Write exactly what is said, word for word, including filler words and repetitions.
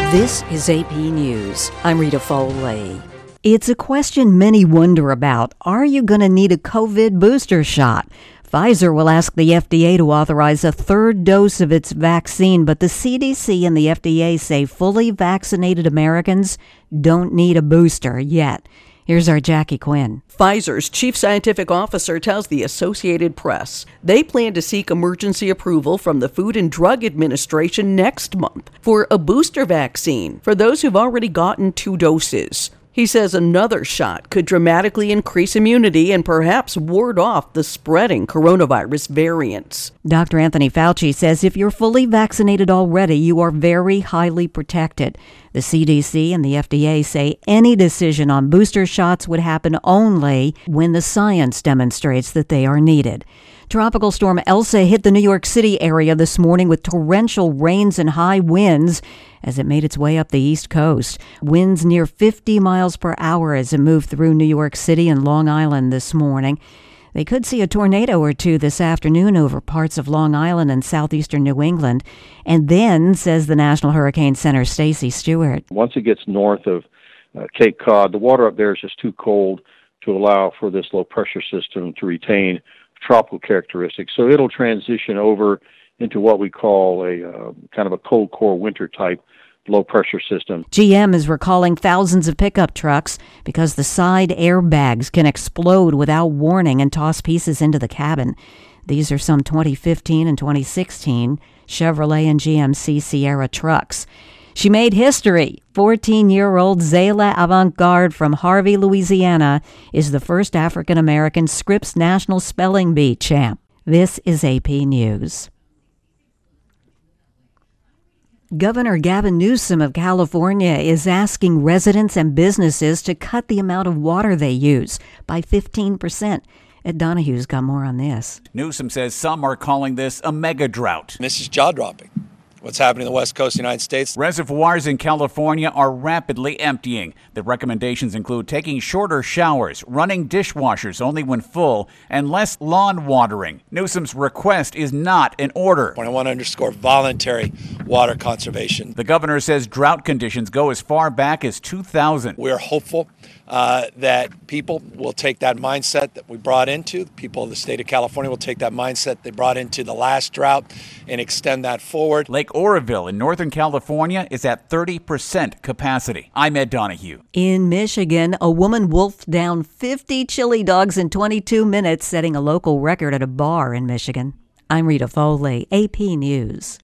This is A P News. I'm Rita Foley. It's a question many wonder about. Are you going to need a COVID booster shot? Pfizer will ask the F D A to authorize a third dose of its vaccine, but the C D C and the F D A say fully vaccinated Americans don't need a booster yet. Here's our Jackie Quinn. Pfizer's chief scientific officer tells the Associated Press they plan to seek emergency approval from the Food and Drug Administration next month for a booster vaccine for those who've already gotten two doses. He says another shot could dramatically increase immunity and perhaps ward off the spreading coronavirus variants. Doctor Anthony Fauci says if you're fully vaccinated already, you are very highly protected. The C D C and the F D A say any decision on booster shots would happen only when the science demonstrates that they are needed. Tropical storm Elsa hit the New York City area this morning with torrential rains and high winds as it made its way up the East Coast. Winds near fifty miles per hour as it moved through New York City and Long Island this morning. They could see a tornado or two this afternoon over parts of Long Island and southeastern New England. And then, says the National Hurricane Center, Stacy Stewart. Once it gets north of uh, Cape Cod, the water up there is just too cold to allow for this low pressure system to retain tropical characteristics. So it'll transition over into what we call a uh, kind of a cold core winter type low pressure system. G M is recalling thousands of pickup trucks because the side airbags can explode without warning and toss pieces into the cabin. These are some twenty fifteen and twenty sixteen Chevrolet and G M C Sierra trucks. She made history. fourteen-year-old Zayla Avantgarde from Harvey, Louisiana, is the first African-American Scripps National Spelling Bee champ. This is A P News. Governor Gavin Newsom of California is asking residents and businesses to cut the amount of water they use by fifteen percent. Ed Donohue's got more on this. Newsom says some are calling this a mega drought. This is jaw-dropping. What's happening in the West Coast of the United States? Reservoirs in California are rapidly emptying. The recommendations include taking shorter showers, running dishwashers only when full, and less lawn watering. Newsom's request is not an order. I want to underscore voluntary water conservation. The governor says drought conditions go as far back as two thousand. We're hopeful uh, that people will take that mindset that we brought into. The people of the state of California will take that mindset they brought into the last drought and extend that forward. Lake Oroville in Northern California is at thirty percent capacity. I'm Ed Donahue. In Michigan, a woman wolfed down fifty chili dogs in twenty-two minutes, setting a local record at a bar in Michigan. I'm Rita Foley, A P News.